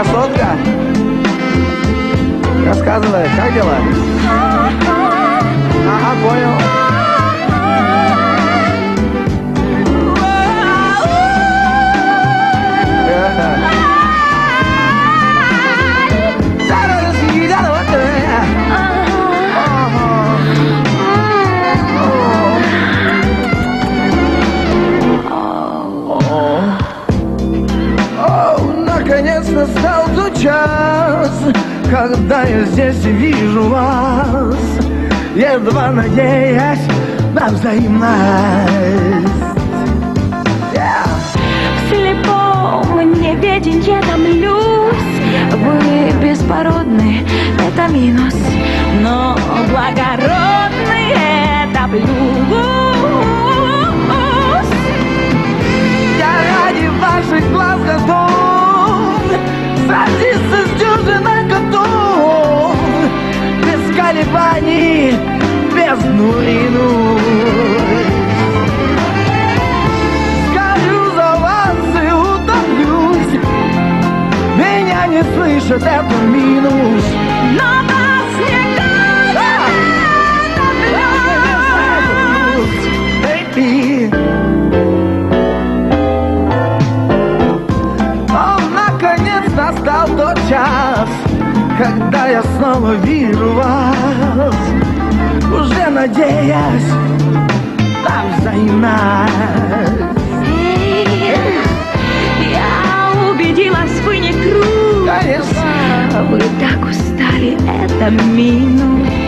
Красотка, рассказывай, как дела? Ага, понял. Наконец настал тот час, когда я здесь вижу вас, едва надеясь на взаимность. В слепом неведенье томлюсь. Вы беспородны, это минус, но благородный это плюс. Я ради ваших глаз готов садиться с дюжиной котов, без колебаний, без нурину. Скажу за вас и утомлюсь, меня не слышат, это минус. Но вас не кажется, это плюс. Baby. Настал тот час, когда я снова вижу вас, уже надеясь на взаимность. Я убедилась, вы не трус. Конечно. Вы так устали, это минус.